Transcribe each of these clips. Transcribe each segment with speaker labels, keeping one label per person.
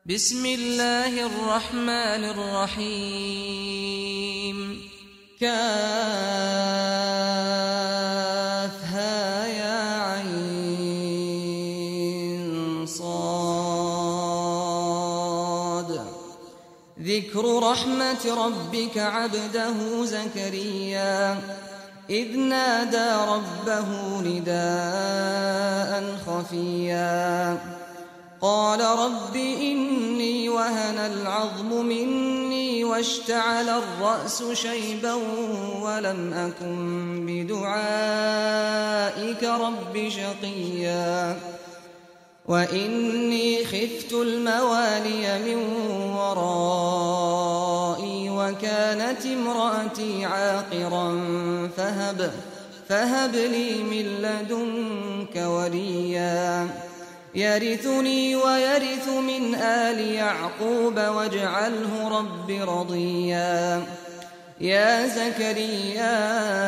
Speaker 1: بسم الله الرحمن الرحيم كافها يا عين صاد ذكر رحمة ربك عبده زكريا إذ نادى ربه نداء خفيا قال رب إني وهن العظم مني واشتعل الرأس شيبا ولم أكن بدعائك رب شقيا وإني خفت الموالي من ورائي وكانت امرأتي عاقرا فهب لي من لدنك وليا يرثني ويرث من آل يعقوب واجعله رب رضيا يا زكريا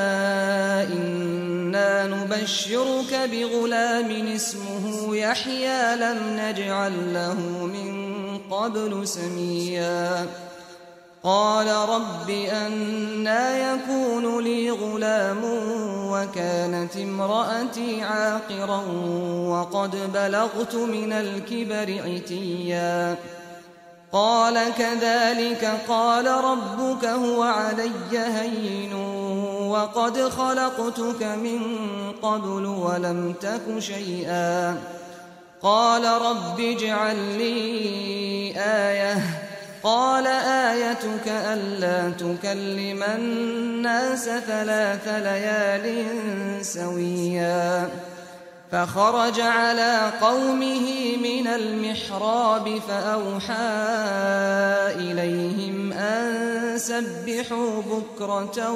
Speaker 1: إنا نبشرك بغلام اسمه يحيى لم نجعل له من قبل سميا قال رب أنى يكون لي غلام وكانت امرأتي عاقرا وقد بلغت من الكبر عتيا قال كذلك قال ربك هو علي هين وقد خلقتك من قبل ولم تك شيئا قال رب اجعل لي آية قال آيتك ألا تكلم الناس 3 ليال سويا فخرج على قومه من المحراب فأوحى إليهم أن سبحوا بكرة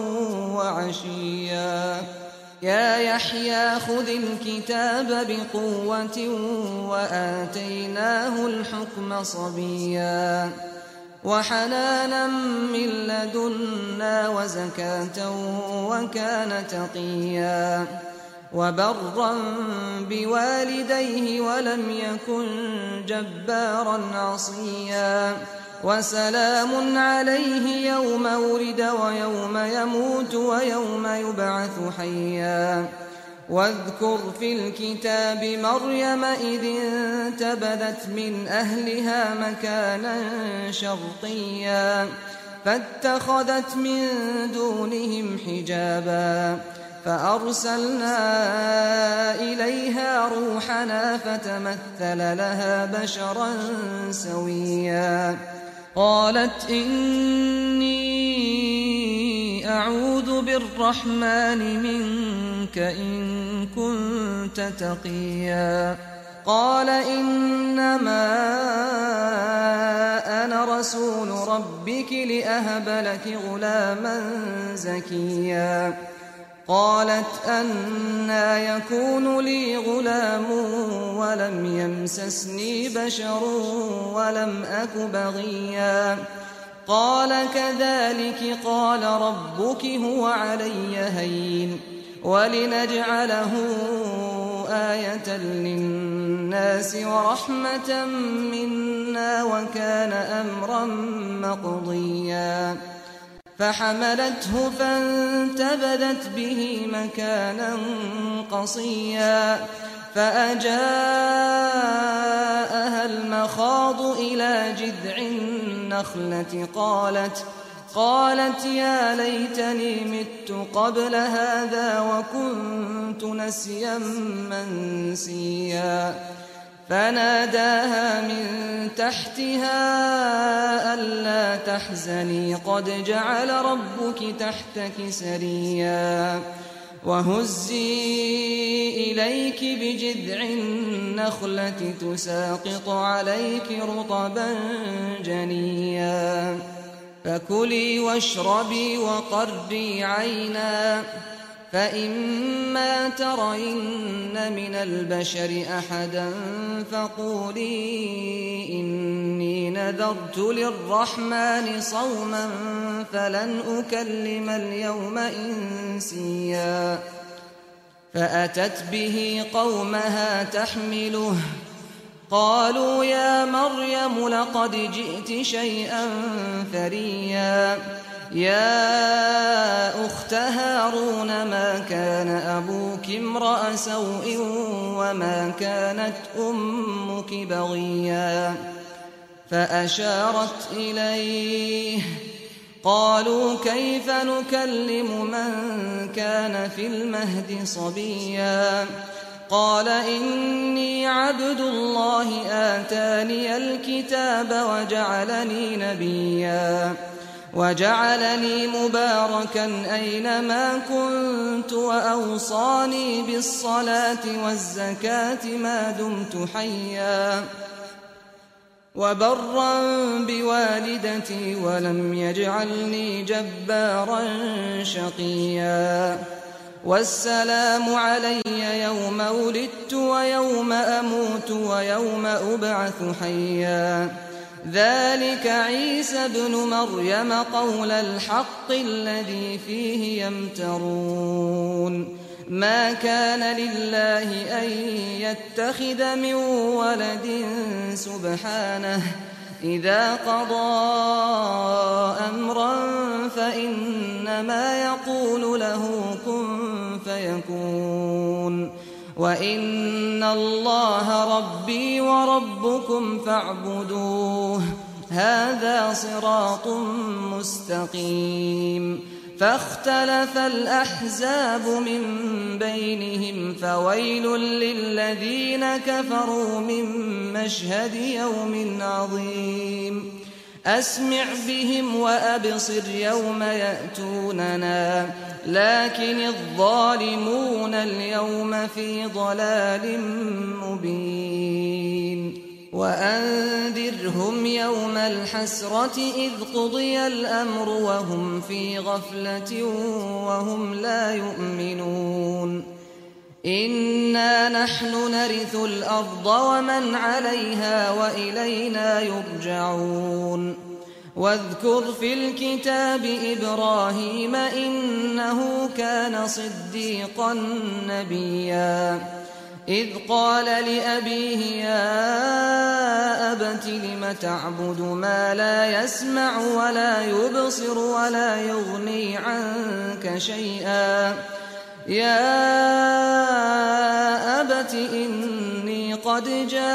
Speaker 1: وعشيا يا يحيى خذ الكتاب بقوة وآتيناه الحكم صبيا وحنانا من لدنا وزكاة وكان تقيا وبرا بوالديه ولم يكن جبارا عصيا وسلام عليه يوم ولد ويوم يموت ويوم يبعث حيا واذكر في الكتاب مريم إذ انتبذت من أهلها مكانا شرقيا فاتخذت من دونهم حجابا فأرسلنا إليها روحنا فتمثل لها بشرا سويا قالت إني أعوذ بالرحمن منك إن كنت تقيا قال إنما أنا رسول ربك لأهب لك غلاما زكيا قالت أنى يكون لي غلام ولم يمسسني بشر ولم أك بغيا قال كذلك قال ربك هو علي هين ولنجعله آية للناس ورحمة منا وكان أمرا مقضيا فحملته فانتبذت به مكانا قصيا فأجاءها المخاض إلى جذع النخلة قالت يا ليتني مت قبل هذا وكنت نسيا منسيا فناداها من تحتها ألا تحزني قد جعل ربك تحتك سريا وهزي إليك بجذع النخلة تساقط عليك رطبا جنيا فكلي واشربي وقري عينا فإما ترين من البشر أحدا فقولي إني نذرت للرحمن صوما فلن أكلم اليوم إنسيا فأتت به قومها تحمله قالوا يا مريم لقد جئت شيئا فريا يا أخت هارون ما كان أبوك امرأ سوء وما كانت أمك بغيا فأشارت إليه قالوا كيف نكلم من كان في المهد صبيا قال إني عبد الله آتاني الكتاب وجعلني نبيا وجعلني مباركا أينما كنت وأوصاني بالصلاة والزكاة ما دمت حيا وبرا بوالدتي ولم يجعلني جبارا شقيا والسلام علي يوم ولدت ويوم أموت ويوم أبعث حيا ذلك عيسى ابن مريم قول الحق الذي فيه يمترون ما كان لله أن يتخذ من ولد سبحانه إذا قضى أمرا فإنما يقول له كن فيكون وإن الله ربي وربكم فاعبدوه هذا صراط مستقيم فاختلف الأحزاب من بينهم فويل للذين كفروا من مشهد يوم عظيم أسمع بهم وأبصر يوم يأتوننا لكن الظالمون اليوم في ضلال مبين وأنذرهم يوم الحسرة إذ قضي الأمر وهم في غفلة وهم لا يؤمنون إنا نحن نرث الأرض ومن عليها وإلينا يرجعون واذكر في الكتاب إبراهيم إنه كان صديقا نبيا إذ قال لأبيه يا أبت لم تعبد ما لا يسمع ولا يبصر ولا يغني عنك شيئا يا أبت إني قد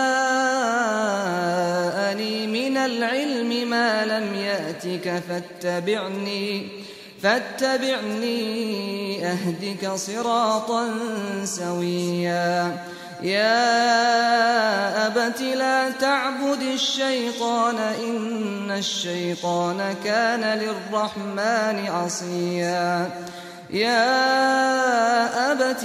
Speaker 1: جاءني من العلم ما لم يأتك فاتبعني أهدك صراطا سويا يا أبت لا تعبد الشيطان إن الشيطان كان للرحمن عصيا يا أبت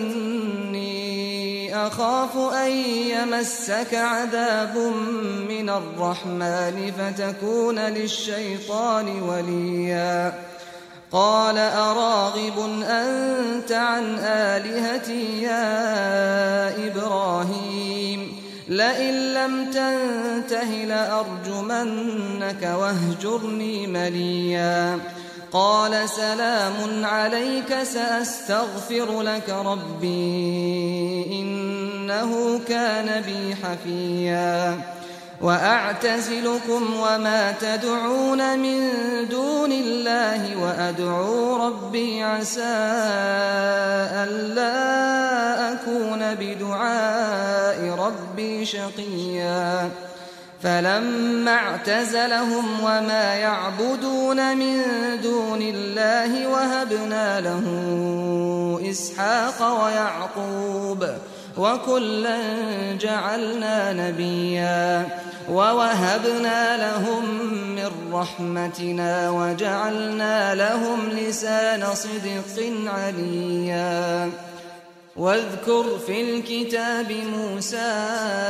Speaker 1: إني أخاف أن يمسك عذاب من الرحمن فتكون للشيطان وليا قال أراغب أنت عن آلهتي يا إبراهيم لئن لم تنته لأرجمنك واهجرني مليا قال سلام عليك سأستغفر لك ربي إنه كان بي حفيا وأعتزلكم وما تدعون من دون الله وأدعو ربي عسى ألا أكون بدعاء ربي شقيا فلما اعتزلهم وما يعبدون من دون الله وهبنا له إسحاق ويعقوب وكلا جعلنا نبيا ووهبنا لهم من رحمتنا وجعلنا لهم لسان صدق عليا واذكر في الكتاب موسى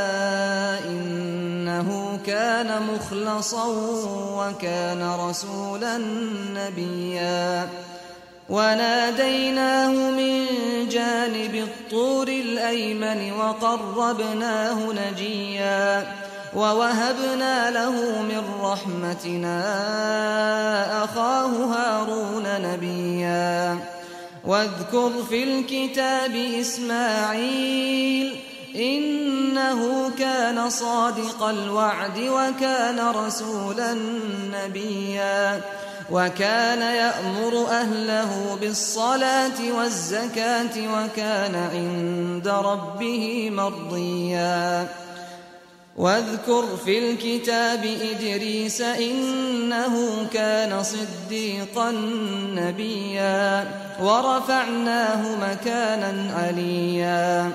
Speaker 1: إنه كان مخلصا وكان رسولا نبيا وناديناه من جانب الطور الأيمن وقربناه نجيا ووهبنا له من رحمتنا أخاه هارون نبيا واذكر في الكتاب إسماعيل إنه كان صادق الوعد وكان رسولا نبيا وكان يأمر أهله بالصلاة والزكاة وكان عند ربه مرضيا واذكر في الكتاب إدريس إنه كان صديقا نبيا ورفعناه مكانا عليا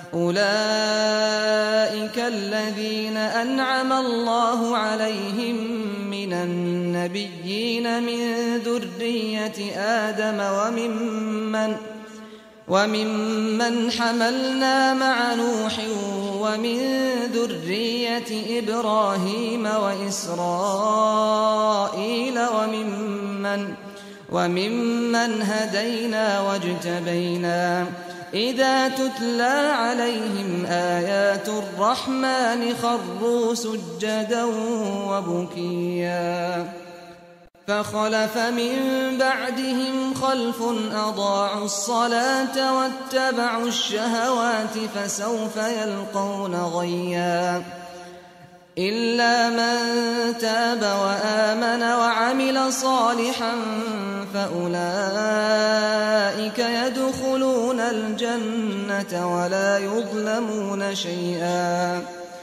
Speaker 1: أولئك الذين أنعم الله عليهم من النبيين من ذرية آدم وممن حملنا مع نوح ومن ذرية إبراهيم وإسرائيل وممن هدينا واجتبينا إذا تتلى عليهم آيات الرحمن خروا سجدا وبكيا فخلف من بعدهم خلف أضاعوا الصلاة واتبعوا الشهوات فسوف يلقون غيا إلا من تاب وآمن وعمل صالحا فأولئك يدخلون الجنة ولا يظلمون شيئا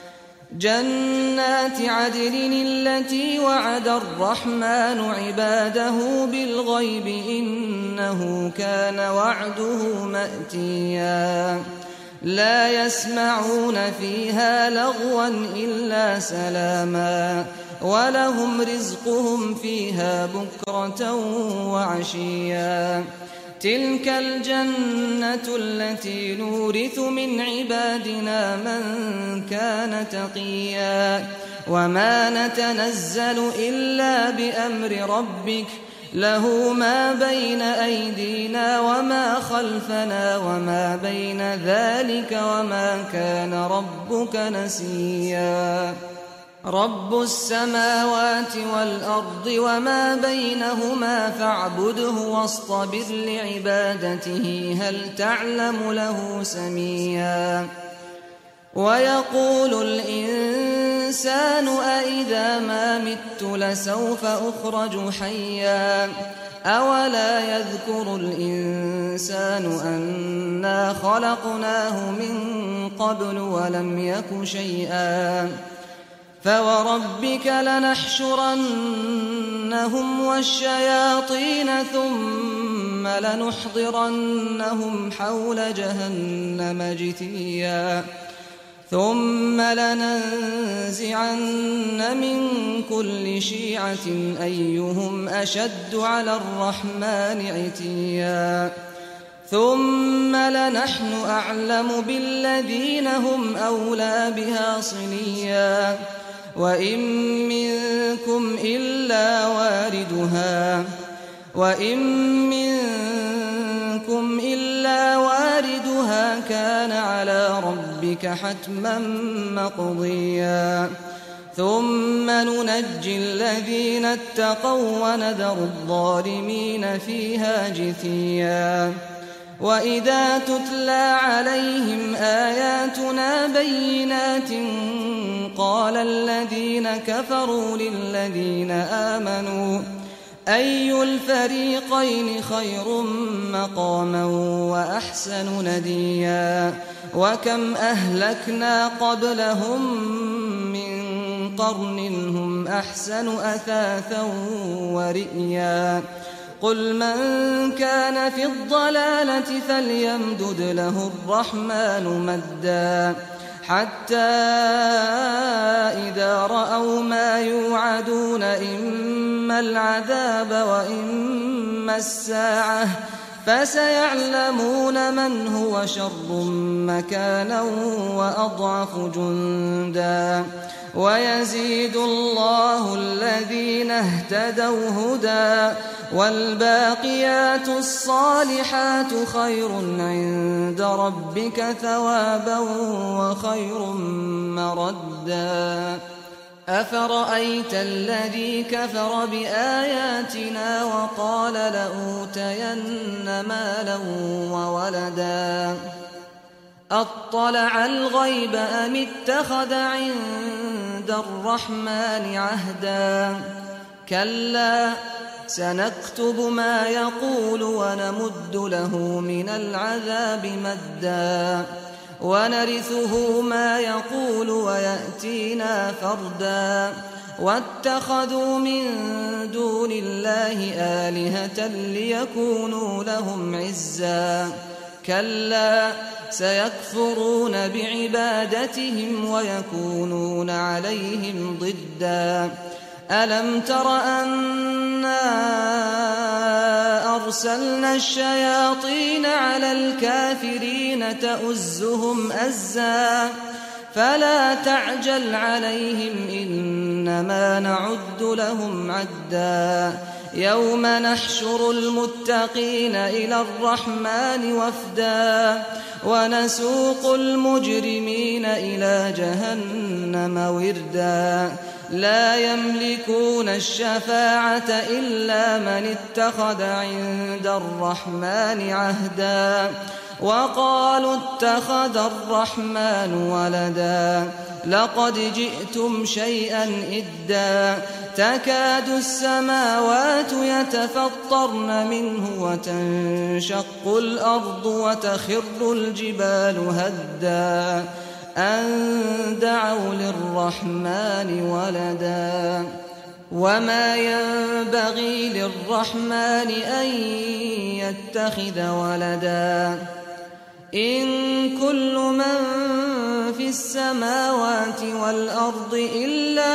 Speaker 1: جنات عدن التي وعد الرحمن عباده بالغيب إنه كان وعده مأتيا لا يسمعون فيها لغوا إلا سلاما ولهم رزقهم فيها بكرة وعشيا تلك الجنة التي نورث من عبادنا من كان تقيا وما نتنزل إلا بأمر ربك له ما بين أيدينا وما خلفنا وما بين ذلك وما كان ربك نسيا رب السماوات والأرض وما بينهما فاعبده واصطبر لعبادته هل تعلم له سميا ويقول الإنسان أإذا ما مت لسوف أخرج حيا أولا يذكر الإنسان أنا خلقناه من قبل ولم يك شيئا فوربك لنحشرنهم والشياطين ثم لنحضرنهم حول جهنم جثيا ثم لننزعن من كل شيعة أيهم أشد على الرحمن عتيا ثم لنحن أعلم بالذين هم أولى بها صليا وإن منكم إلا واردها كان على ربك حتما مقضيا ثم ننجي الذين اتقوا ونذر الظالمين فيها جثيا وإذا تتلى عليهم آياتنا بينات قال الذين كفروا للذين آمنوا أي الفريقين خير مقاما وأحسن نديا وكم أهلكنا قبلهم من قرن هم أحسن أثاثا ورئيا قل من كان في الضلالة فليمدد له الرحمن مدا حتى إذا رأوا ما يوعدون إما العذاب وإما الساعة فسيعلمون من هو شر مكانا وأضعف جندا ويزيد الله الذين اهتدوا هدى والباقيات الصالحات خير عند ربك ثوابا وخير مردا أفرأيت الذي كفر بآياتنا وقال لأوتين مالا وولدا أطلع الغيب أم اتخذ عند الرحمن عهدا كلا سنكتب ما يقول ونمد له من العذاب مدا ونرثه ما يقول ويأتينا فردا واتخذوا من دون الله آلهة ليكونوا لهم عزا كلا سيكفرون بعبادتهم ويكونون عليهم ضدا ألم تر أنا أرسلنا الشياطين على الكافرين تؤزهم أزا فلا تعجل عليهم إنما نعد لهم عدا يوم نحشر المتقين إلى الرحمن وفدا ونسوق المجرمين إلى جهنم وردا لا يملكون الشفاعة إلا من اتخذ عند الرحمن عهدا وقالوا اتخذ الرحمن ولدا لقد جئتم شيئا إدا تكاد السماوات يتفطرن منه وتنشق الأرض وتخر الجبال هدا أن دعوا للرحمن ولدا وما ينبغي للرحمن أن يتخذ ولدا إن كل من في السماوات والأرض إلا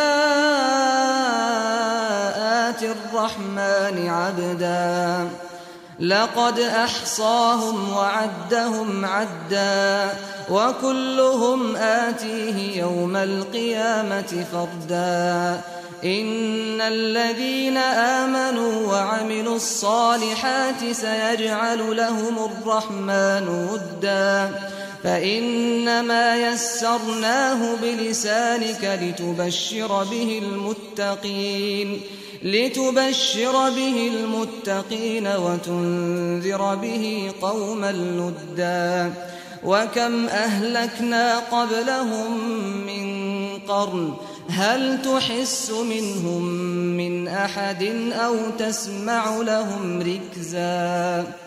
Speaker 1: آتي الرحمن عبدا لقد أحصاهم وعدهم عدا وكلهم آتيه يوم القيامة فردا إن الذين آمنوا وعملوا الصالحات سيجعل لهم الرحمن ودا فإنما يسرناه بلسانك لتبشر به المتقين وتنذر به قوما لدا وكم أهلكنا قبلهم من قرن هل تحس منهم من أحد أو تسمع لهم ركزا